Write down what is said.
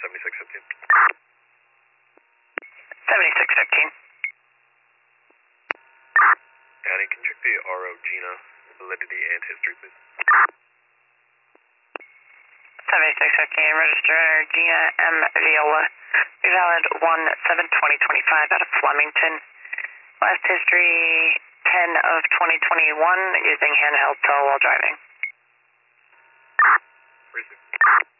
7615. 7615. Annie, can you check the RO Gina validity and history, please? 7615, register Gina M. Viola, valid 1/7/2025 out of Flemington. Last history 10 of 2021 using handheld tow while driving. Receive.